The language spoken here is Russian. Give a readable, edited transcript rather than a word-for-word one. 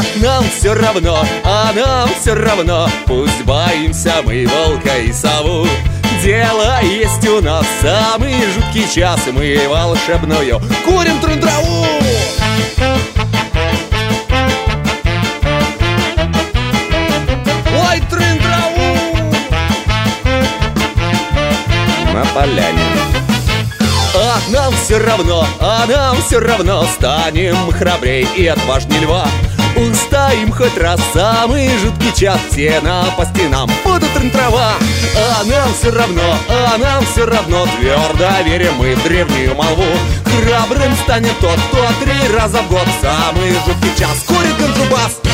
нам все равно, а нам все равно. Пусть боимся мы волка и сову. Дело есть у нас самый жуткий час, и мы волшебную курим трын-траву. Ой, трын-траву на поляне. А нам все равно, а нам все равно. Станем храбрей и отважней льва. Устоим хоть раз самый жуткий час. Все по стенам будут трын-трава. А нам все равно, а нам все равно. Твердо верим мы в древнюю молву. Храбрым станет тот, кто 3 раза в год самый жуткий час курит контрабас.